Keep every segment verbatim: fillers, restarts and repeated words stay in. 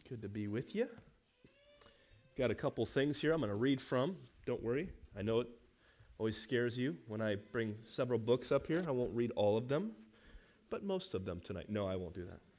Good to be with you. Got a couple things here I'm going to read from. Don't worry. I know it always scares you when I bring several books up here. I won't read all of them, but most of them tonight. No, I won't do that.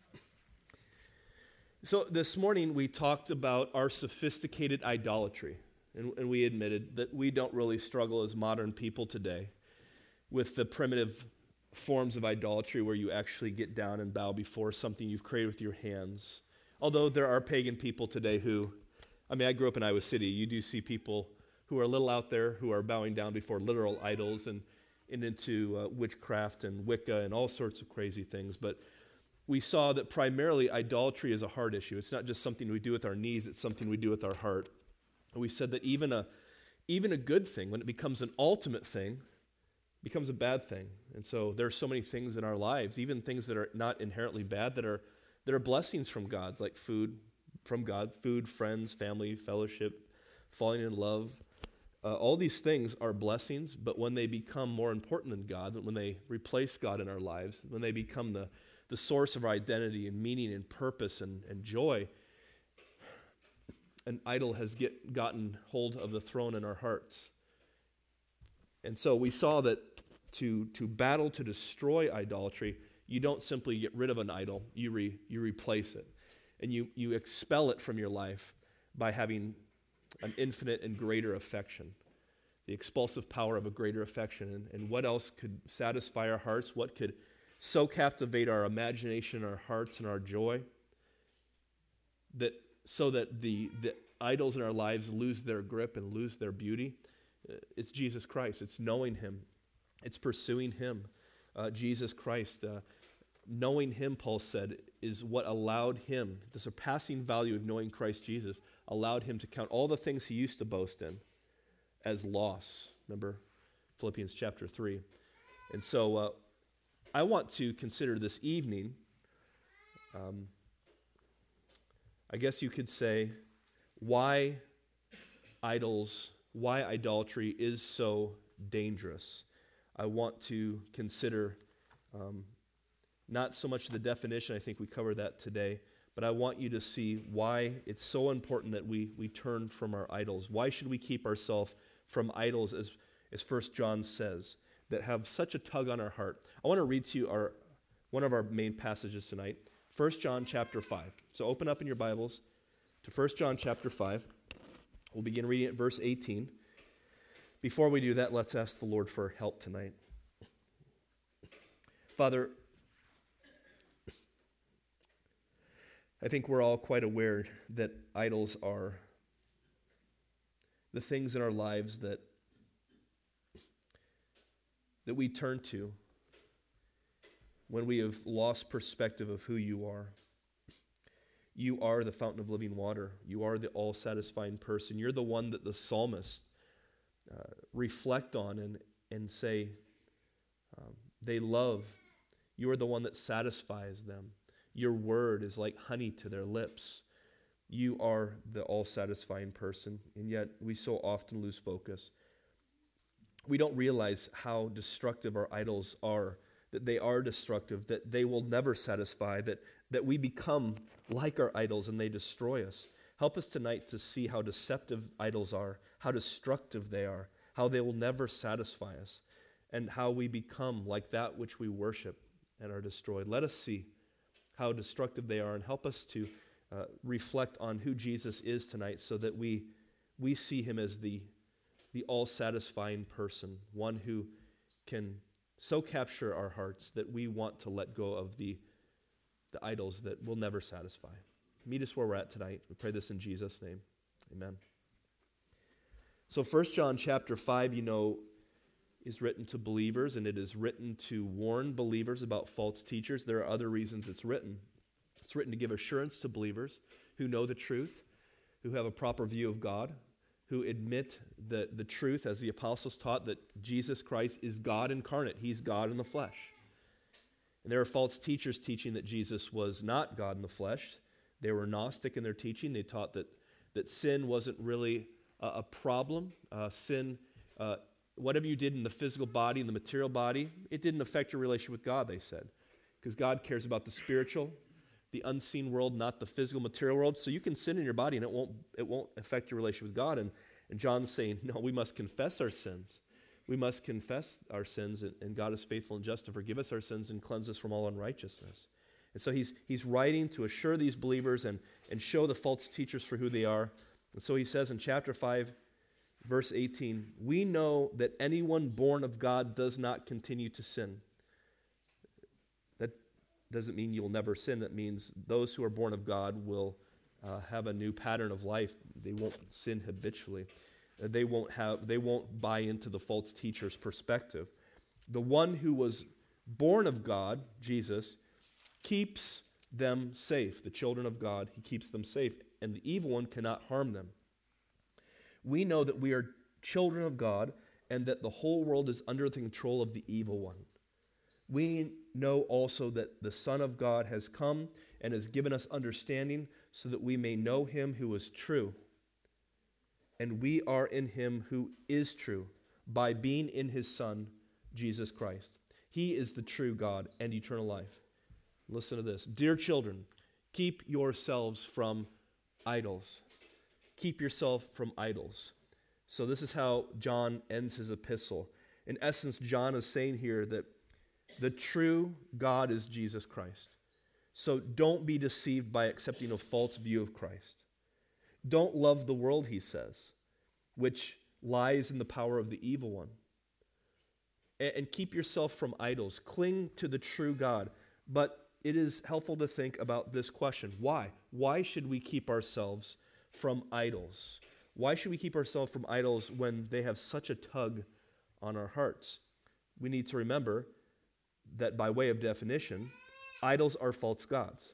So this morning we talked about our sophisticated idolatry, and, and we admitted that we don't really struggle as modern people today with the primitive forms of idolatry where you actually get down and bow before something you've created with your hands. Although there are pagan people today who, I mean, I grew up in Iowa City. You do see people who are a little out there who are bowing down before literal idols and, and into uh, witchcraft and Wicca and all sorts of crazy things. But we saw that primarily idolatry is a heart issue. It's not just something we do with our knees, it's something we do with our heart. And we said that even a, even a good thing, when it becomes an ultimate thing, becomes a bad thing. And so there are so many things in our lives, even things that are not inherently bad, that are that are blessings from God, like food from God, food, friends, family, fellowship, falling in love. Uh, all these things are blessings, but when they become more important than God, when they replace God in our lives, when they become the, the source of our identity and meaning and purpose and, and joy, an idol has get, gotten hold of the throne in our hearts. And so we saw that to, to battle, to destroy idolatry, you don't simply get rid of an idol, you re, you replace it. And you, you expel it from your life by having an infinite and greater affection, the expulsive power of a greater affection. And, and what else could satisfy our hearts? What could so captivate our imagination, our hearts, and our joy, that so that the, the idols in our lives lose their grip and lose their beauty? It's Jesus Christ. It's knowing Him. It's pursuing Him. Uh, Jesus Christ, uh, knowing Him, Paul said, is what allowed Him, the surpassing value of knowing Christ Jesus, allowed Him to count all the things He used to boast in as loss. Remember Philippians chapter three. And so uh, I want to consider this evening, um, I guess you could say, why idols, why idolatry is so dangerous. I want to consider um, not so much the definition, I think we covered that today, but I want you to see why it's so important that we, we turn from our idols. Why should we keep ourselves from idols, as, as First John says, that have such a tug on our heart? I want to read to you our, one of our main passages tonight, First John chapter five. So open up in your Bibles to First John chapter five. We'll begin reading at verse eighteen. Before we do that, let's ask the Lord for help tonight. Father, I think we're all quite aware that idols are the things in our lives that, that we turn to when we have lost perspective of who you are. You are the fountain of living water. You are the all-satisfying person. You're the one that the psalmist uh, reflect on and, and say, um, they love. You are the one that satisfies them. Your word is like honey to their lips. You are the all-satisfying person, and yet we so often lose focus. We don't realize how destructive our idols are, that they are destructive, that they will never satisfy, that, that we become like our idols and they destroy us. Help us tonight to see how deceptive idols are, how destructive they are, how they will never satisfy us, and how we become like that which we worship and are destroyed. Let us see how destructive they are, and help us to uh, reflect on who Jesus is tonight, so that we we see Him as the the all-satisfying person, one who can so capture our hearts that we want to let go of the the idols that will never satisfy. Meet us where we're at tonight. We pray this in Jesus' name. Amen. So First John chapter five, you know, is written to believers, and it is written to warn believers about false teachers. There are other reasons it's written. It's written to give assurance to believers who know the truth, who have a proper view of God, who admit the, the truth, as the apostles taught, that Jesus Christ is God incarnate. He's God in the flesh. And there are false teachers teaching that Jesus was not God in the flesh. They were Gnostic in their teaching. They taught that, that sin wasn't really a, a problem. Uh, sin uh, Whatever you did in the physical body, in the material body, it didn't affect your relationship with God, they said. Because God cares about the spiritual. the unseen world, not the physical material world. So you can sin in your body and it won't it won't affect your relationship with God. And, and John's saying, no, we must confess our sins. We must confess our sins, and, and God is faithful and just to forgive us our sins and cleanse us from all unrighteousness. And so he's he's writing to assure these believers and, and show the false teachers for who they are. And so he says in chapter five, verse eighteen, we know that anyone born of God does not continue to sin. That doesn't mean you'll never sin. That means those who are born of God will uh, have a new pattern of life. They won't sin habitually. Uh, they won't have. They won't buy into the false teacher's perspective. The one who was born of God, Jesus, keeps them safe. The children of God, he keeps them safe, and the evil one cannot harm them. We know that we are children of God and that the whole world is under the control of the evil one. We know also that the Son of God has come and has given us understanding so that we may know him who is true. And we are in him who is true by being in his Son, Jesus Christ. He is the true God and eternal life. Listen to this. Dear children, keep yourselves from idols. Keep yourself from idols. So this is how John ends his epistle. In essence, John is saying here that the true God is Jesus Christ. So don't be deceived by accepting a false view of Christ. Don't love the world, he says, which lies in the power of the evil one. And, and keep yourself from idols. Cling to the true God. But it is helpful to think about this question. Why? Why should we keep ourselves from idols? Why should we keep ourselves from idols when they have such a tug on our hearts? We need to remember that by way of definition, idols are false gods,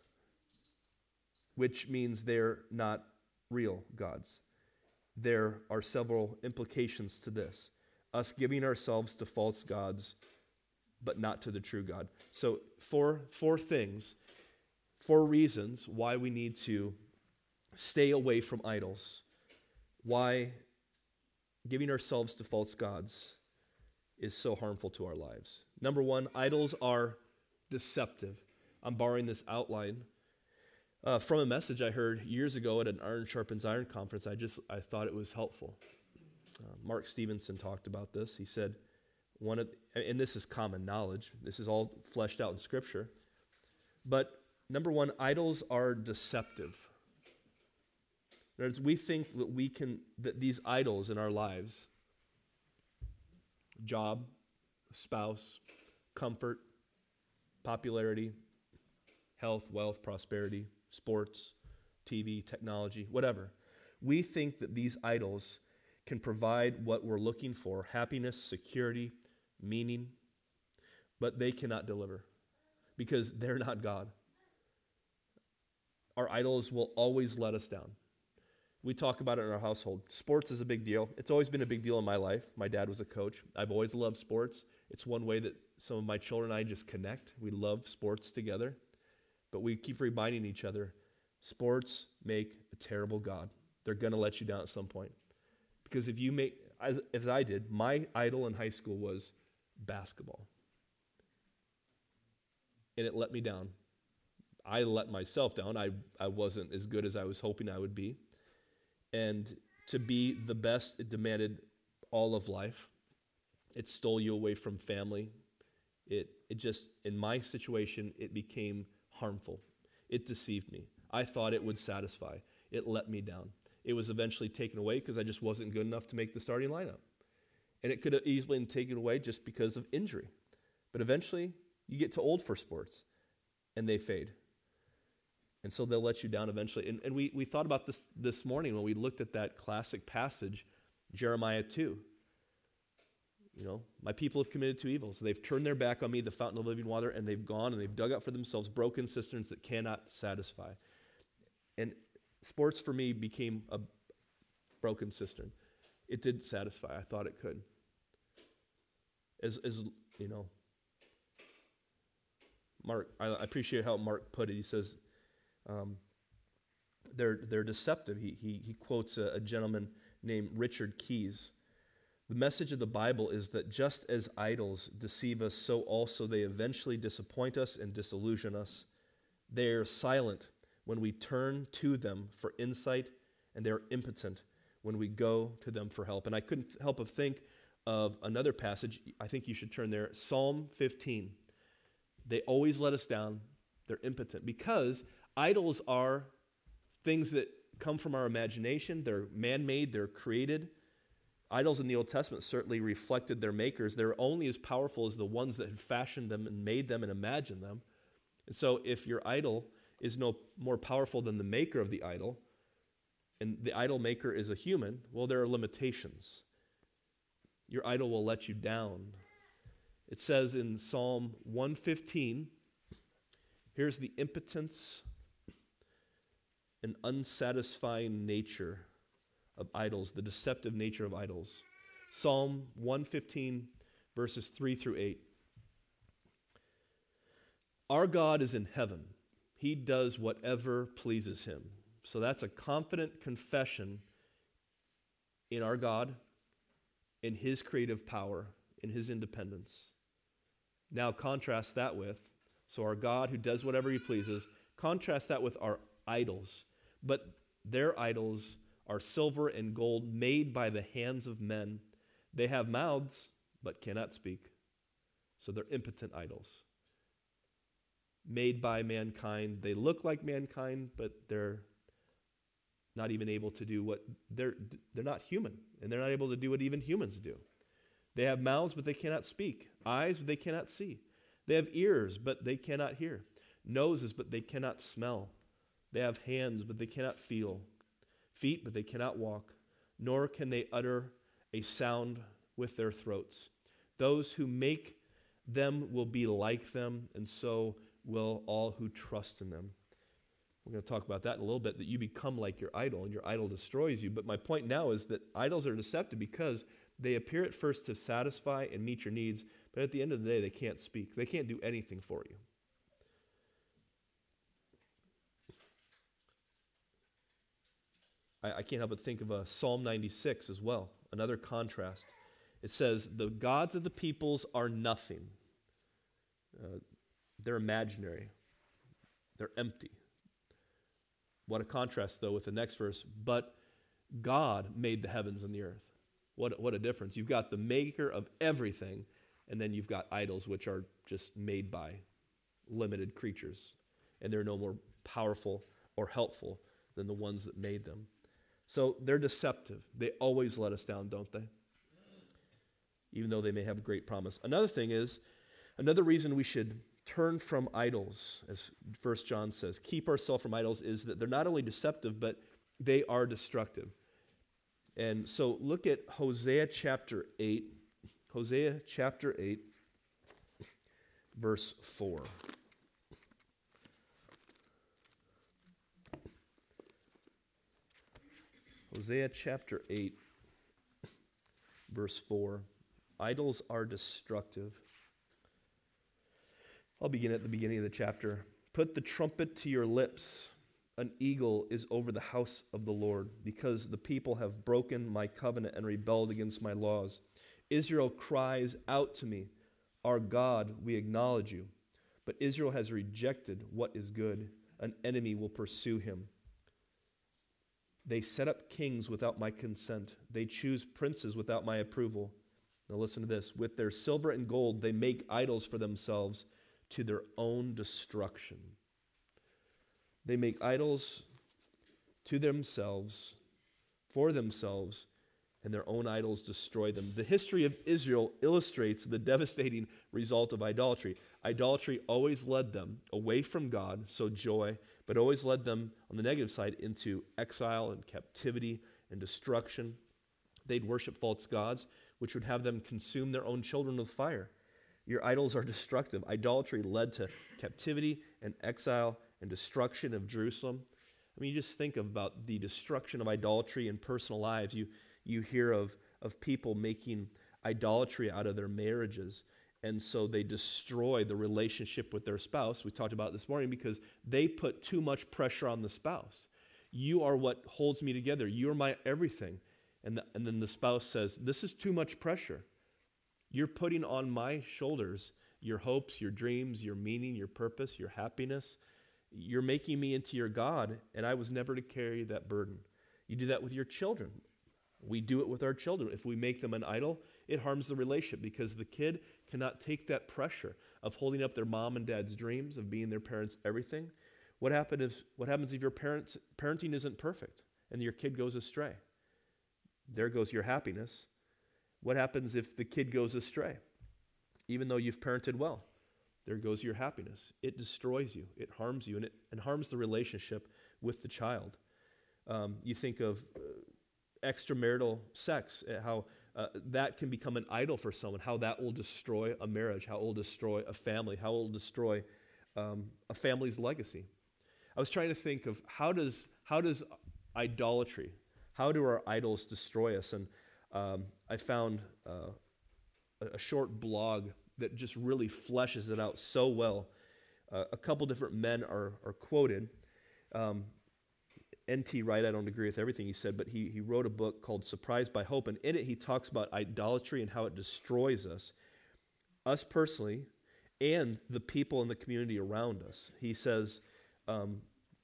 which means they're not real gods. There are several implications to this. Us giving ourselves to false gods, but not to the true God. So four, four things, four reasons why we need to stay away from idols. Why giving ourselves to false gods is so harmful to our lives. Number one, idols are deceptive. I'm borrowing this outline uh, from a message I heard years ago at an Iron Sharpens Iron conference. I just I thought it was helpful. Uh, Mark Stevenson talked about this. He said, one of, and this is common knowledge. This is all fleshed out in Scripture. But number one, idols are deceptive. In other words, we think that we can that these idols in our lives, job, spouse, comfort, popularity, health, wealth, prosperity, sports, T V, technology, whatever. We think that these idols can provide what we're looking for, happiness, security, meaning, but they cannot deliver because they're not God. Our idols will always let us down. We talk about it in our household. Sports is a big deal. It's always been a big deal in my life. My dad was a coach. I've always loved sports. It's one way that some of my children and I just connect. We love sports together. But we keep reminding each other, sports make a terrible God. They're going to let you down at some point. Because if you make, as, as I did, my idol in high school was basketball. And it let me down. I let myself down. I, I wasn't as good as I was hoping I would be. And to be the best, it demanded all of life. It stole you away from family. It it just, in my situation, it became harmful. It deceived me. I thought it would satisfy. It let me down. It was eventually taken away because I just wasn't good enough to make the starting lineup. And it could have easily been taken away just because of injury. But eventually, you get too old for sports, and they fade. And so they'll let you down eventually. And, and we, we thought about this this morning when we looked at that classic passage, Jeremiah two. You know, my people have committed two evils. They've turned their back on me, the fountain of living water, and they've gone and they've dug up for themselves broken cisterns that cannot satisfy. And sports for me became a broken cistern. It did satisfy. I thought it could. As, as you know, Mark, I, I appreciate how Mark put it. He says, Um, they're they're deceptive. He he he quotes a, a gentleman named Richard Keyes. The message of the Bible is that just as idols deceive us, so also they eventually disappoint us and disillusion us. They're silent when we turn to them for insight, and they're impotent when we go to them for help. And I couldn't help but think of another passage. I think you should turn there. Psalm fifteen. They always let us down. They're impotent because idols are things that come from our imagination. They're man-made. They're created. Idols in the Old Testament certainly reflected their makers. They're only as powerful as the ones that had fashioned them and made them and imagined them. And so if your idol is no more powerful than the maker of the idol, and the idol maker is a human, well, there are limitations. Your idol will let you down. It says in Psalm one fifteen, here's the impotence and unsatisfying nature of idols, the deceptive nature of idols. Psalm one fifteen, verses three through eight. Our God is in heaven. He does whatever pleases him. So that's a confident confession in our God, in his creative power, in his independence. Now contrast that with, so our God who does whatever he pleases, contrast that with our idols. But their idols are silver and gold made by the hands of men. They have mouths, but cannot speak. So they're impotent idols. Made by mankind. They look like mankind, but they're not even able to do what, they're, they're not human, and they're not able to do what even humans do. They have mouths, but they cannot speak. Eyes, but they cannot see. They have ears, but they cannot hear. Noses, but they cannot smell. They have hands, but they cannot feel. Feet, but they cannot walk. Nor can they utter a sound with their throats. Those who make them will be like them, and so will all who trust in them. We're going to talk about that in a little bit, that you become like your idol, and your idol destroys you. But my point now is that idols are deceptive because they appear at first to satisfy and meet your needs, but at the end of the day, they can't speak. They can't do anything for you. I, I can't help but think of a Psalm ninety-six as well, another contrast. It says, the gods of the peoples are nothing. Uh, they're imaginary. They're empty. What a contrast, though, with the next verse. But God made the heavens and the earth. What, what a difference. You've got the maker of everything, and then you've got idols, which are just made by limited creatures. And they're no more powerful or helpful than the ones that made them. So they're deceptive. They always let us down, don't they? Even though they may have great promise. Another thing is, another reason we should turn from idols, as First John says, keep ourselves from idols, is that they're not only deceptive, but they are destructive. And so look at Hosea chapter eight. Hosea chapter eight, verse four. Hosea chapter eight, verse four. Idols are destructive. I'll begin at the beginning of the chapter. Put the trumpet to your lips. An eagle is over the house of the Lord, because the people have broken my covenant and rebelled against my laws. Israel cries out to me, our God, we acknowledge you. But Israel has rejected what is good. An enemy will pursue him. They set up kings without my consent. They choose princes without my approval. Now listen to this. With their silver and gold, they make idols for themselves to their own destruction. They make idols to themselves, for themselves, and their own idols destroy them. The history of Israel illustrates the devastating result of idolatry. Idolatry always led them away from God, so joy, but always led them, on the negative side, into exile and captivity and destruction. They'd worship false gods, which would have them consume their own children with fire. Your idols are destructive. Idolatry led to captivity and exile and destruction of Jerusalem. I mean, you just think about the destruction of idolatry in personal lives. You you hear of, of people making idolatry out of their marriages, and so they destroy the relationship with their spouse. We talked about it this morning because they put too much pressure on the spouse. You are what holds me together. You're my everything. And, the, and then the spouse says, this is too much pressure. You're putting on my shoulders your hopes, your dreams, your meaning, your purpose, your happiness. You're making me into your God, and I was never to carry that burden. You do that with your children. We do it with our children. If we make them an idol, it harms the relationship because the kid cannot take that pressure of holding up their mom and dad's dreams, of being their parents' everything. What happens if, what happens if your parents, parenting isn't perfect and your kid goes astray? There goes your happiness. What happens if the kid goes astray? Even though you've parented well, there goes your happiness. It destroys you. It harms you, and it and harms the relationship with the child. Um, you think of uh, extramarital sex, uh, how uh, that can become an idol for someone, how that will destroy a marriage, how it will destroy a family, how it will destroy um, a family's legacy. I was trying to think of how does how does idolatry, how do our idols destroy us? And um, I found uh, a, a short blog that just really fleshes it out so well. Uh, a couple different men are, are quoted. Um, N T Wright, I don't agree with everything he said, but he, he wrote a book called Surprised by Hope, and in it he talks about idolatry and how it destroys us, us personally, and the people in the community around us. He says, um,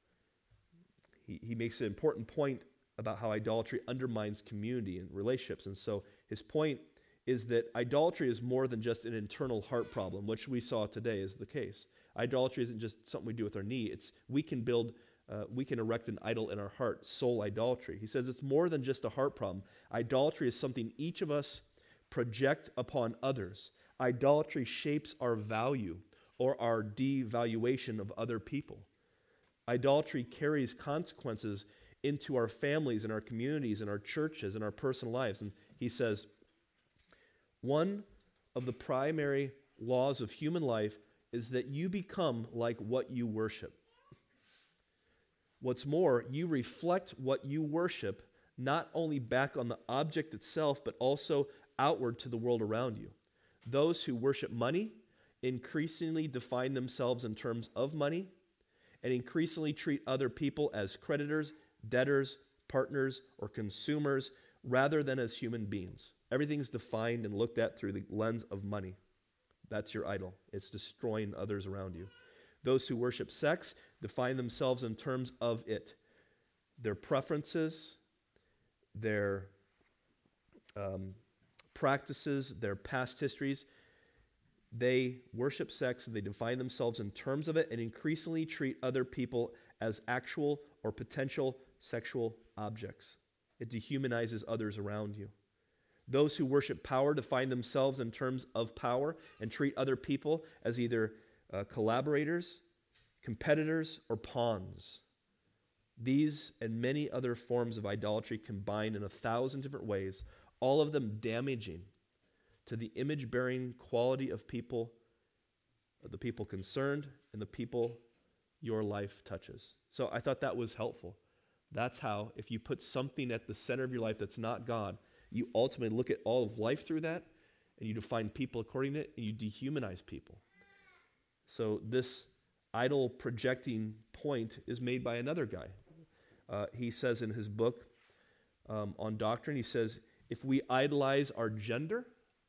he, he makes an important point about how idolatry undermines community and relationships, and so his point is that idolatry is more than just an internal heart problem, which we saw today is the case. Idolatry isn't just something we do with our knee. It's we can build, uh, we can erect an idol in our heart, soul idolatry. He says it's more than just a heart problem. Idolatry is something each of us project upon others. Idolatry shapes our value or our devaluation of other people. Idolatry carries consequences into our families and our communities and our churches and our personal lives. And he says, one of the primary laws of human life is that you become like what you worship. What's more, you reflect what you worship not only back on the object itself, but also outward to the world around you. Those who worship money increasingly define themselves in terms of money and increasingly treat other people as creditors, debtors, partners, or consumers rather than as human beings. Everything's defined and looked at through the lens of money. That's your idol. It's destroying others around you. Those who worship sex define themselves in terms of it. Their preferences, their um, practices, their past histories. They worship sex and they define themselves in terms of it and increasingly treat other people as actual or potential sexual objects. It dehumanizes others around you. Those who worship power define themselves in terms of power and treat other people as either uh, collaborators, competitors, or pawns. These and many other forms of idolatry combine in a thousand different ways, all of them damaging to the image-bearing quality of people, of the people concerned, and the people your life touches. So I thought that was helpful. That's how, if you put something at the center of your life that's not God, you ultimately look at all of life through that, and you define people according to it, and you dehumanize people. So this idol projecting point is made by another guy. Uh, he says in his book um, on doctrine, he says, if we idolize our gender,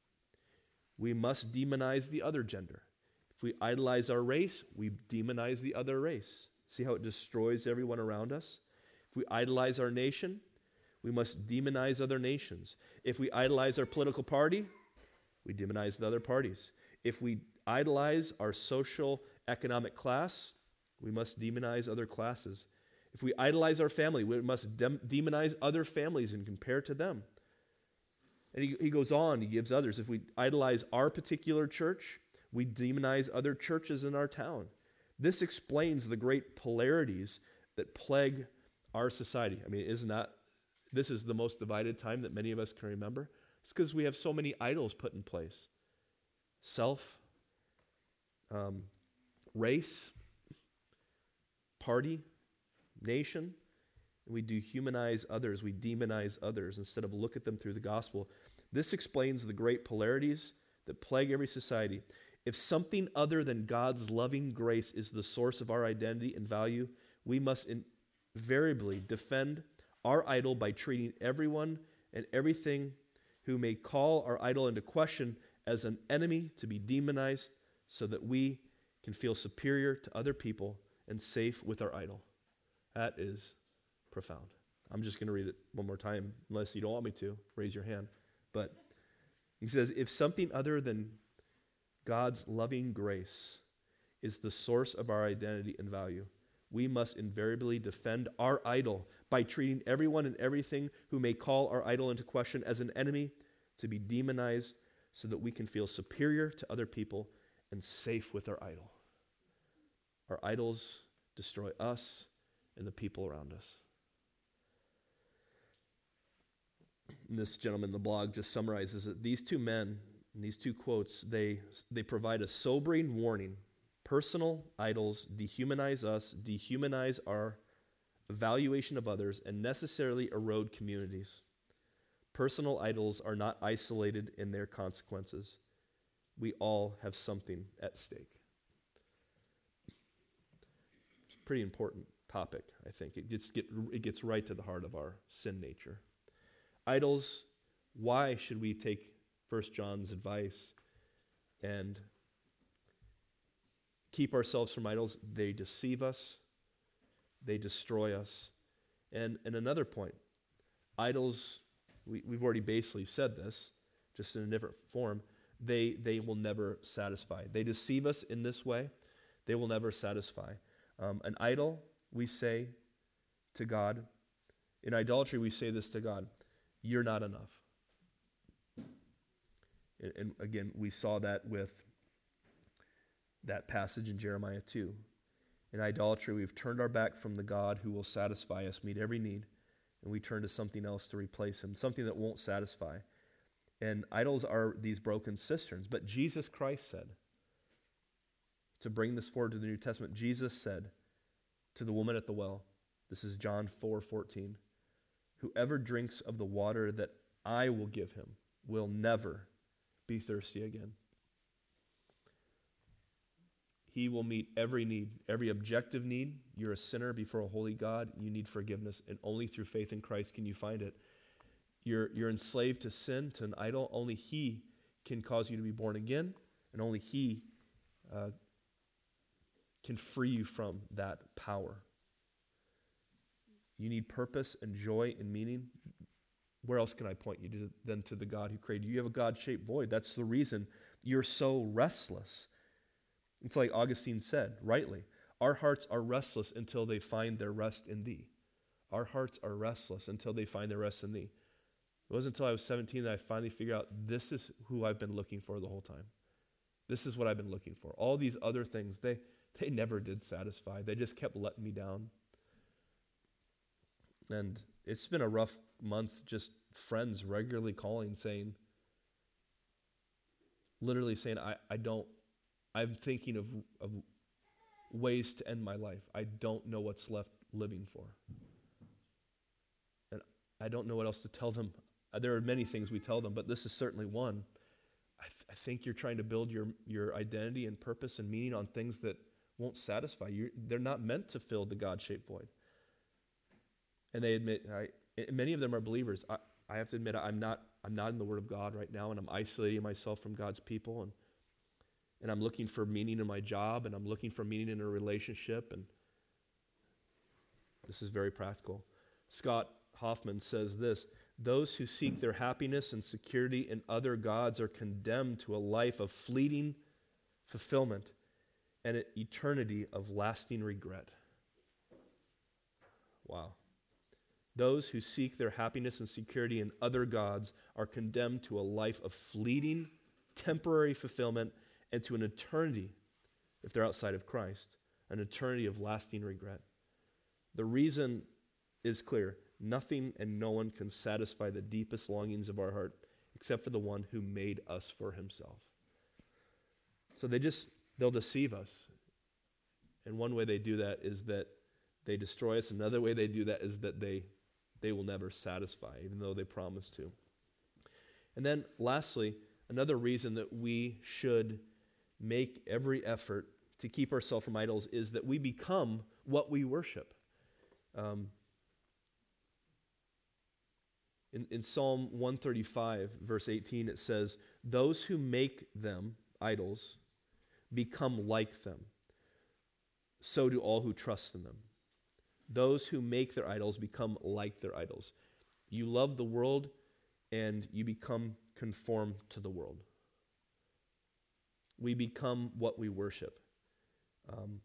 we must demonize the other gender. If we idolize our race, we demonize the other race. See how it destroys everyone around us? If we idolize our nation, we must demonize other nations. If we idolize our political party, we demonize the other parties. If we idolize our social economic class, we must demonize other classes. If we idolize our family, we must dem- demonize other families and compare to them. And he, he goes on, he gives others. If we idolize our particular church, we demonize other churches in our town. This explains the great polarities that plague our society. I mean, isn't that This is the most divided time that many of us can remember? It's because we have so many idols put in place. Self, um, race, party, nation. And we dehumanize others. We demonize others instead of look at them through the gospel. This explains the great polarities that plague every society. If something other than God's loving grace is the source of our identity and value, we must invariably defend our idol by treating everyone and everything who may call our idol into question as an enemy to be demonized so that we can feel superior to other people and safe with our idol. That is profound. I'm just going to read it one more time, unless you don't want me to. Raise your hand. But he says, if something other than God's loving grace is the source of our identity and value, we must invariably defend our idol by treating everyone and everything who may call our idol into question as an enemy, to be demonized, so that we can feel superior to other people and safe with our idol. Our idols destroy us and the people around us. And this gentleman in the blog just summarizes that these two men, and these two quotes, they, they provide a sobering warning. Personal idols dehumanize us, dehumanize our evaluation of others, and necessarily erode communities. Personal idols are not isolated in their consequences. We all have something at stake. It's a pretty important topic, I think. It gets, get, it gets right to the heart of our sin nature. Idols, why should we take First John's advice and keep ourselves from idols? They deceive us. They destroy us. And, and another point, idols, we, we've already basically said this, just in a different form, they, they will never satisfy. They deceive us in this way. They will never satisfy. Um, an idol, we say to God, in idolatry we say this to God, you're not enough. And, and again, we saw that with that passage in Jeremiah two. In idolatry, we've turned our back from the God who will satisfy us, meet every need, and we turn to something else to replace him, something that won't satisfy. And idols are these broken cisterns. But Jesus Christ said, to bring this forward to the New Testament, Jesus said to the woman at the well, this is John four fourteen, whoever drinks of the water that I will give him will never be thirsty again. He will meet every need, every objective need. You're a sinner before a holy God. You need forgiveness, and only through faith in Christ can you find it. You're, you're enslaved to sin, to an idol. Only he can cause you to be born again, and only he uh, can free you from that power. You need purpose and joy and meaning. Where else can I point you to than to the God who created you? You have a God-shaped void. That's the reason you're so restless. It's like Augustine said, rightly, our hearts are restless until they find their rest in thee. Our hearts are restless until they find their rest in thee. It wasn't until I was seventeen that I finally figured out this is who I've been looking for the whole time. This is what I've been looking for. All these other things, they, they never did satisfy. They just kept letting me down. And it's been a rough month, just friends regularly calling, saying, literally saying, I, I don't, I'm thinking of, of ways to end my life. I don't know what's left living for. And I don't know what else to tell them. There are many things we tell them, but this is certainly one. I, th- I think you're trying to build your, your identity and purpose and meaning on things that won't satisfy you. They're not meant to fill the God-shaped void. And they admit, I, many of them are believers. I, I have to admit, I'm not, I'm not in the Word of God right now, and I'm isolating myself from God's people, and and I'm looking for meaning in my job, and I'm looking for meaning in a relationship, and this is very practical. Scott Hoffman says this, those who seek their happiness and security in other gods are condemned to a life of fleeting fulfillment and an eternity of lasting regret. Wow. Those who seek their happiness and security in other gods are condemned to a life of fleeting, temporary fulfillment and to an eternity, if they're outside of Christ, an eternity of lasting regret. The reason is clear. Nothing and no one can satisfy the deepest longings of our heart except for the one who made us for himself. So they just, they'll deceive us. And one way they do that is that they destroy us. Another way they do that is that they they will never satisfy, even though they promise to. And then lastly, another reason that we should make every effort to keep ourselves from idols is that we become what we worship. Um, in, in Psalm one thirty-five, verse eighteen, it says, those who make them, idols, become like them. so do all who trust in them. Those who make their idols become like their idols. You love the world, and you become conformed to the world. We become what we worship. Um,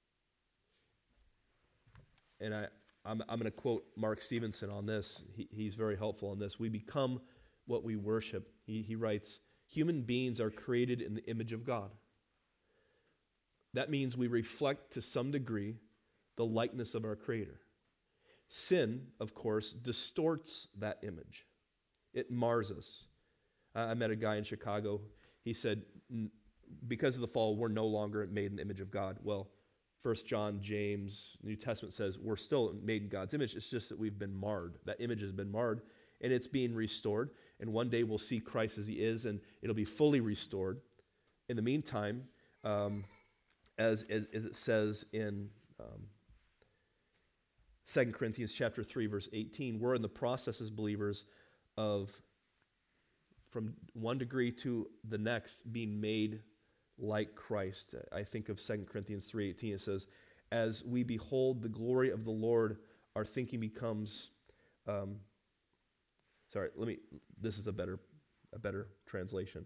and I, I'm, I'm going to quote Mark Stevenson on this. He, he's very helpful on this. We become what we worship. He, he writes, human beings are created in the image of God. That means we reflect to some degree the likeness of our Creator. Sin, of course, distorts that image. It mars us. Uh, I met a guy in Chicago. He said, because of the fall, we're no longer made in the image of God. Well, First John, James, New Testament says we're still made in God's image. It's just that we've been marred. That image has been marred, and it's being restored. And one day we'll see Christ as he is, and it'll be fully restored. In the meantime, um, as, as, as it says in um, Second Corinthians chapter three, verse eighteen, we're in the process as believers of, from one degree to the next, being made like Christ. I think of Second Corinthians three eighteen. It says, as we behold the glory of the Lord, our thinking becomes, um, sorry, let me, this is a better, a better translation.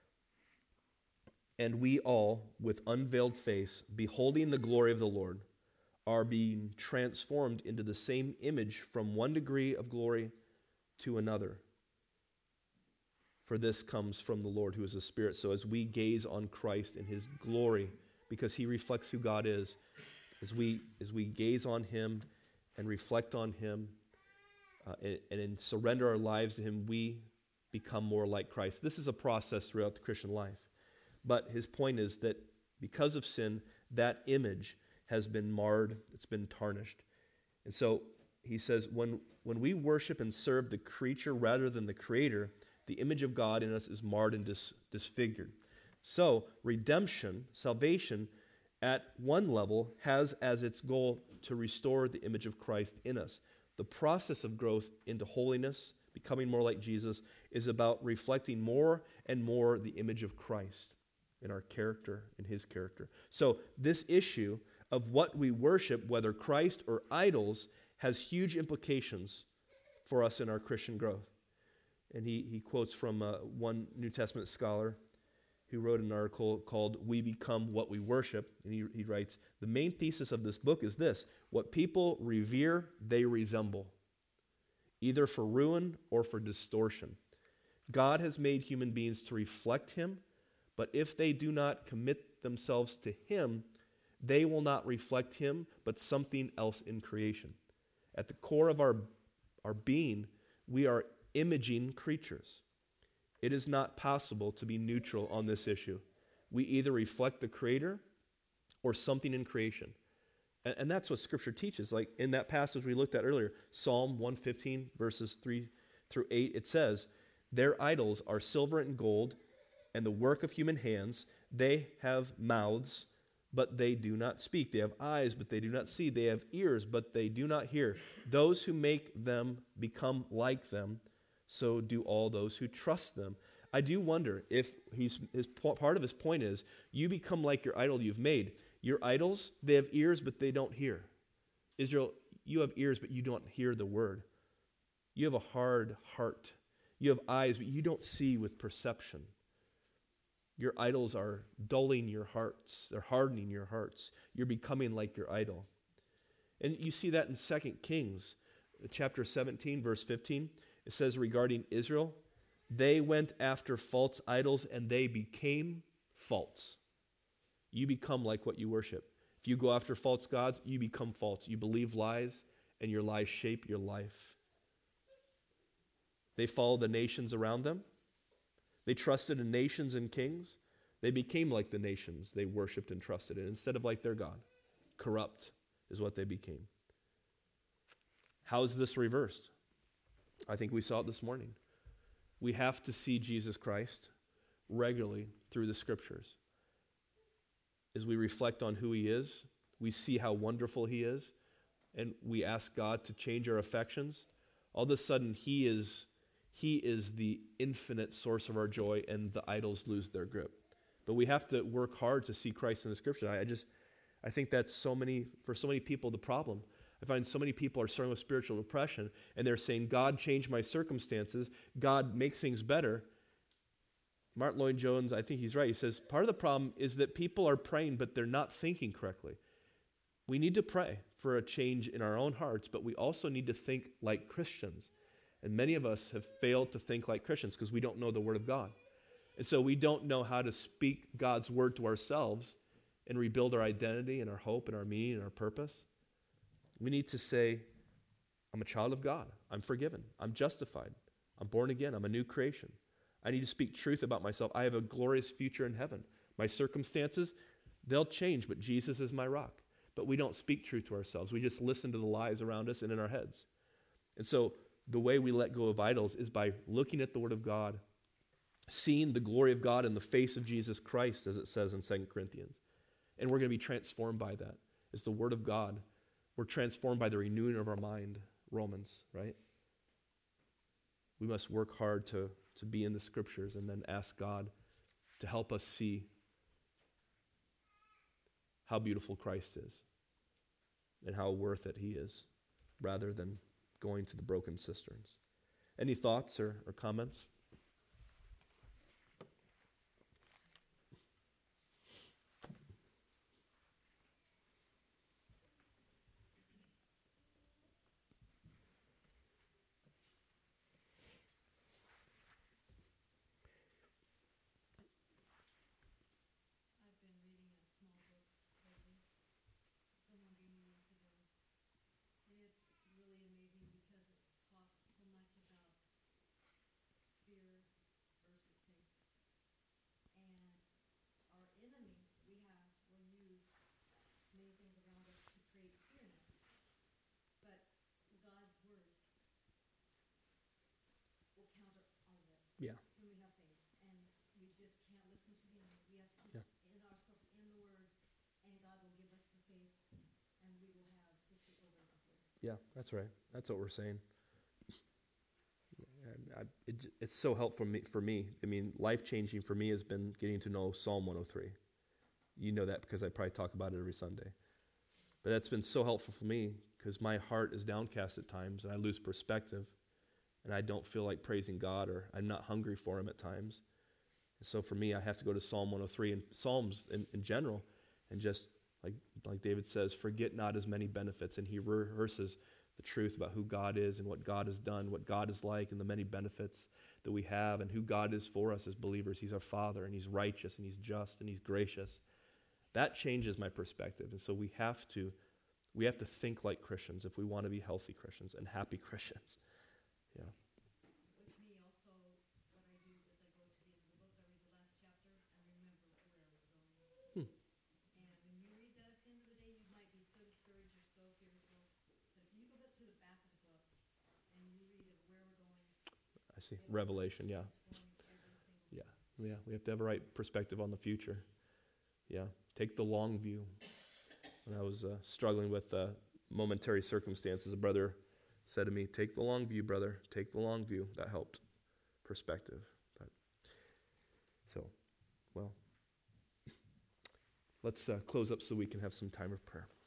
And we all, with unveiled face, beholding the glory of the Lord, are being transformed into the same image from one degree of glory to another. For this comes from the Lord who is the Spirit. So as we gaze on Christ in his glory, because he reflects who God is, as we as we gaze on him and reflect on him uh, and, and in surrender our lives to him, we become more like Christ. This is a process throughout the Christian life. But his point is that because of sin, that image has been marred, it's been tarnished. And so he says, when, when we worship and serve the creature rather than the Creator, the image of God in us is marred and dis, disfigured. So, redemption, salvation, at one level, has as its goal to restore the image of Christ in us. The process of growth into holiness, becoming more like Jesus, is about reflecting more and more the image of Christ in our character, in his character. So, this issue of what we worship, whether Christ or idols, has huge implications for us in our Christian growth. And he, he quotes from uh, one New Testament scholar who wrote an article called We Become What We Worship. And he, he writes, the main thesis of this book is this: what people revere, they resemble, either for ruin or for distortion. God has made human beings to reflect him, but if they do not commit themselves to him, they will not reflect him, but something else in creation. At the core of our, our being, we are imaging creatures. It is not possible to be neutral on this issue. We either reflect the Creator or something in creation. And, and that's what Scripture teaches. Like in that passage we looked at earlier, Psalm one fifteen, verses three through eight, it says, their idols are silver and gold, and the work of human hands. They have mouths, but they do not speak. They have eyes, but they do not see. They have ears, but they do not hear. Those who make them become like them, so do all those who trust them. I do wonder if he's, his part of his point is, you become like your idol you've made. Your idols, they have ears, but they don't hear. Israel, you have ears, but you don't hear the word. You have a hard heart. You have eyes, but you don't see with perception. Your idols are dulling your hearts. They're hardening your hearts. You're becoming like your idol. And you see that in Second Kings, chapter seventeen, verse fifteen. It says regarding Israel, they went after false idols and they became false. You become like what you worship. If you go after false gods, you become false. You believe lies, and your lies shape your life. They followed the nations around them. They trusted in nations and kings. They became like the nations they worshipped and trusted in instead of like their God. Corrupt is what they became. How is this reversed? I think we saw it this morning. We have to see Jesus Christ regularly through the Scriptures. As we reflect on who he is, we see how wonderful he is, and we ask God to change our affections. All of a sudden, he is He is the infinite source of our joy, and the idols lose their grip. But we have to work hard to see Christ in the Scripture. I, I just, I think that's so many, for so many people, the problem. I find so many people are struggling with spiritual depression, and they're saying, God, change my circumstances. God, make things better. Martin Lloyd-Jones, I think he's right. He says, part of the problem is that people are praying, but they're not thinking correctly. We need to pray for a change in our own hearts, but we also need to think like Christians. And many of us have failed to think like Christians because we don't know the Word of God. And so we don't know how to speak God's Word to ourselves and rebuild our identity and our hope and our meaning and our purpose. We need to say, I'm a child of God. I'm forgiven. I'm justified. I'm born again. I'm a new creation. I need to speak truth about myself. I have a glorious future in heaven. My circumstances, they'll change, but Jesus is my rock. But we don't speak truth to ourselves. We just listen to the lies around us and in our heads. And so the way we let go of idols is by looking at the Word of God, seeing the glory of God in the face of Jesus Christ, as it says in Second Corinthians. And we're going to be transformed by that. It's the Word of God. We're transformed by the renewing of our mind, Romans, right? We must work hard to, to be in the Scriptures and then ask God to help us see how beautiful Christ is and how worth it He is, rather than going to the broken cisterns. Any thoughts or, or comments? Yeah. When we have faith, and we just can't listen to the enemy. We have to keep yeah. in ourselves in the Word, and God will give us the faith, and we will have victory over our fear. Yeah, that's right. That's what we're saying. I, I, it, it's so helpful me, for me. I mean, life-changing for me has been getting to know Psalm one oh three. You know that because I probably talk about it every Sunday. But that's been so helpful for me because my heart is downcast at times, and I lose perspective. And I don't feel like praising God, or I'm not hungry for Him at times. And so for me, I have to go to Psalm one oh three and Psalms in, in general, and just, like, like David says, forget not His many benefits. And he rehearses the truth about who God is and what God has done, what God is like, and the many benefits that we have, and who God is for us as believers. He's our Father, and He's righteous, and He's just, and He's gracious. That changes my perspective. And so we have to, we have to think like Christians if we want to be healthy Christians and happy Christians. Yeah. With me also, what I do is I go to the end of the book, I read the last chapter, and remember where I was going. Hmm. And when you read that at the end of the day, you might be so discouraged or so fearful. But if you go back to the back of the book and you read of where we're going, I see. Revelation, yeah. Yeah, yeah. We have to have a right perspective on the future. Yeah. Take the long view. When I was uh, struggling with uh, momentary circumstances, a brother said to me, take the long view, brother. Take the long view. That helped. Perspective. But, so, well, let's uh, close up so we can have some time of prayer.